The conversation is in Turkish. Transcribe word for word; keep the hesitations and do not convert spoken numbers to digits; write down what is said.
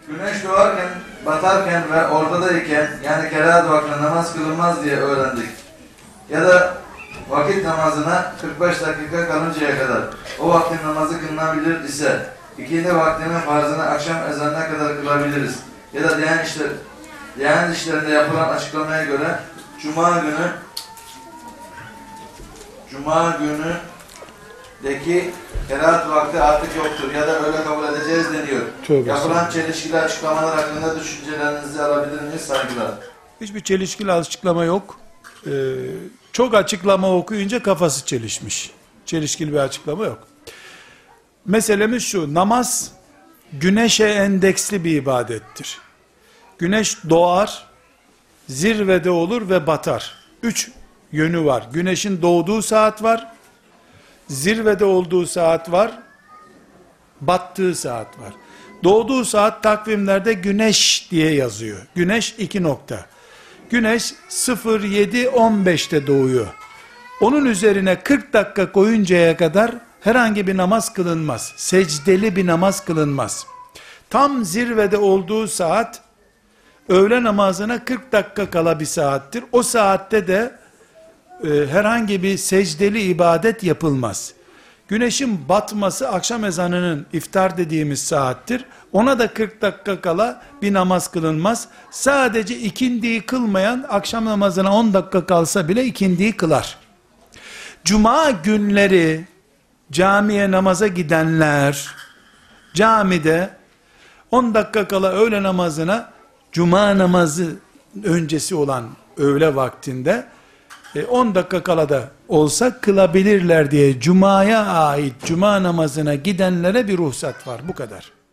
Güneş doğarken, batarken ve ortadayken, yani kerahat vaktinde namaz kılınmaz diye öğrendik. Ya da vakit namazına kırk beş dakika kalıncaya kadar o vaktin namazı kılınabilir ise ikindi vaktinin farzını akşam ezanına kadar kılabiliriz. Ya da Diyanet işler, Diyanet işlerinde yapılan açıklamaya göre Cuma günü Cuma günüdeki kerahat vakti artık yoktur ya da öyle kabul edeceğiz deniyor. Tövbe Yapılan sana. çelişkili açıklamalar hakkında düşüncelerinizi alabilir miyiz? Saygılar. Hiçbir çelişkili açıklama yok. Ee, çok açıklama okuyunca kafası çelişmiş. Çelişkili bir açıklama yok. Meselemiz şu: namaz güneşe endeksli bir ibadettir. Güneş doğar, zirvede olur ve batar. Üç yönü var. Güneşin doğduğu saat var, zirvede olduğu saat var, battığı saat var. Doğduğu saat takvimlerde güneş diye yazıyor. Güneş iki nokta. Güneş sıfır yedi on beşte doğuyor. Onun üzerine kırk dakika koyuncaya kadar herhangi bir namaz kılınmaz. Secdeli bir namaz kılınmaz. Tam zirvede olduğu saat öğle namazına kırk dakika kala bir saattir. O saatte de e, herhangi bir secdeli ibadet yapılmaz. Güneşin batması akşam ezanının iftar dediğimiz saattir. Ona da kırk dakika kala bir namaz kılınmaz. Sadece ikindiyi kılmayan akşam namazına on dakika kalsa bile ikindiyi kılar. Cuma günleri camiye namaza gidenler camide on dakika kala öğle namazına, cuma namazı öncesi olan öğle vaktinde on dakika kala da olsa kılabilirler diye cumaya ait cuma namazına gidenlere bir ruhsat var. Bu kadar.